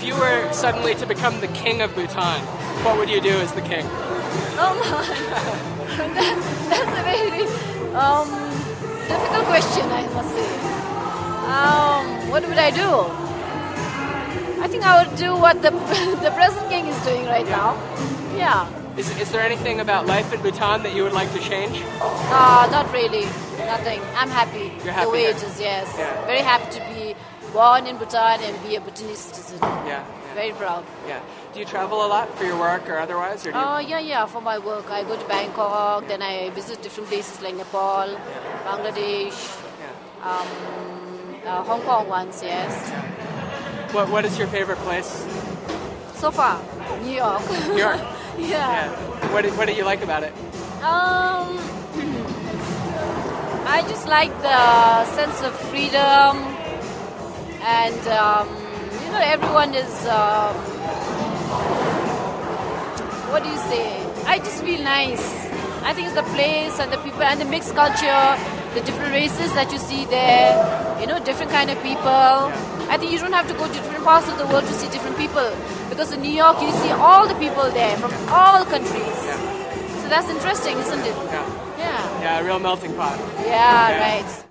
you were suddenly to become the king of Bhutan, what would you do as the king? Oh my, that's a very difficult question, I must say. What would I do? I think I would do what the present king is doing right now. Yeah. Is there anything about life in Bhutan that you would like to change? Not really. Nothing. I'm happy. You're happy the way there? it is, yes. Yeah. Very happy to be born in Bhutan and be a Bhutanese citizen. Yeah. Very proud. Yeah. Do you travel a lot for your work or otherwise? Or do you... Yeah. For my work, I go to Bangkok. Then I visit different places like Nepal, Bangladesh, Hong Kong once. Yes. What is your favorite place? So far, New York. New York. Yeah. What do you like about it? I just like the sense of freedom, and everyone is. What do you say? I just feel nice. I think it's the place and the people and the mixed culture, the different races that you see there. Different kind of people. I think you don't have to go to different parts of the world to see different people, because in New York you see all the people there from all countries. Yeah. So that's interesting, isn't it? Yeah. Yeah. Yeah, a real melting pot. Yeah, right.